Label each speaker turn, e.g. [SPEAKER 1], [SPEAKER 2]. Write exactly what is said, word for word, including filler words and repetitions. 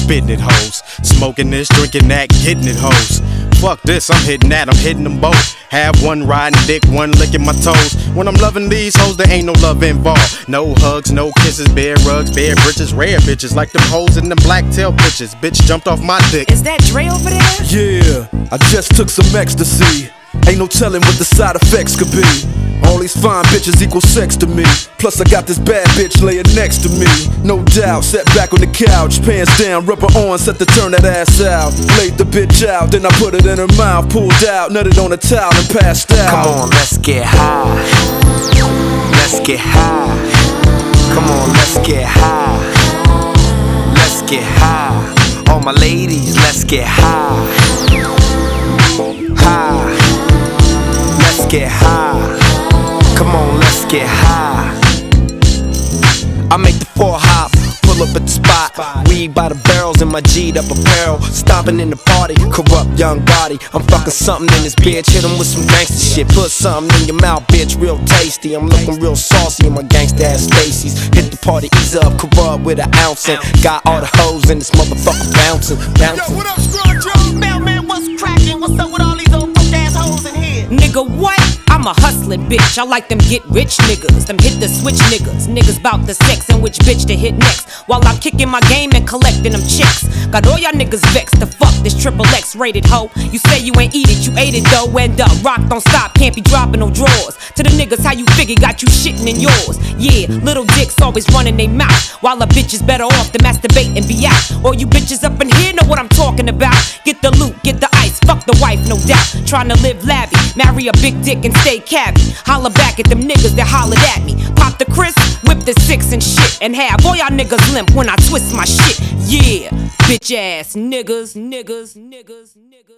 [SPEAKER 1] spitting it, hoes. Smoking this, drinking that, getting it, hoes. Fuck this, I'm hitting that, I'm hitting them both. Have one riding dick, one licking my toes. When I'm loving these hoes, there ain't no love involved. No hugs, no kisses, bare rugs, bare britches, rare bitches. Like them hoes in them black tail bitches. Bitch jumped off my dick.
[SPEAKER 2] Is that Dre over there?
[SPEAKER 3] Yeah, I just took some ecstasy. Ain't no telling what the side effects could be. All these fine bitches equal sex to me. Plus I got this bad bitch laying next to me. No doubt, sat back on the couch, pants down, rubber on, set to turn that ass out. Laid the bitch out, then I put it in her mouth, pulled out, nutted on a towel and passed out.
[SPEAKER 4] Come on, let's get high. Let's get high. Come on, let's get high. Let's get high. All my ladies, let's get high. High. Let's get high. Come on, let's get high. I make the four hop, pull up at the spot. Weed by the barrels in my G'd up apparel. Stomping in the party, corrupt young body. I'm fucking something in this bitch, hit him with some gangsta shit. Put something in your mouth, bitch, real tasty. I'm looking real saucy in my gangsta ass Stacy's. Hit the party, ease up, corrupt with an ounce. And got all the hoes in this motherfucker bouncing, bouncing.
[SPEAKER 5] Yo, what up, Scrub Joe? Mailman, what's cracking? What's up with all these old broke ass hoes in here?
[SPEAKER 2] Nigga, what? I'm a hustling bitch. I like them get rich niggas, them hit the switch niggas. Niggas bout the sex and which bitch to hit next. While I'm kicking my game and collecting them chicks. Got all y'all niggas vexed to fuck this triple X rated hoe. You say you ain't eat it, you ate it though. End up, rock don't stop, can't be dropping no drawers. To the niggas, how you figure got you shitting in yours. Yeah, little dicks always running they mouth. While a bitch is better off to masturbate and be out. All you bitches up in here know what I'm talking about. Get the loot, get the ice, fuck the wife, no doubt. Trying to live lavvy, marry a big dick and stay cabby. Holla back at them niggas that hollered at me. Pop the Chris, whip the six and shit. And have all y'all niggas limp when I twist my shit. Yeah, bitch ass niggas, niggas, niggas, niggas.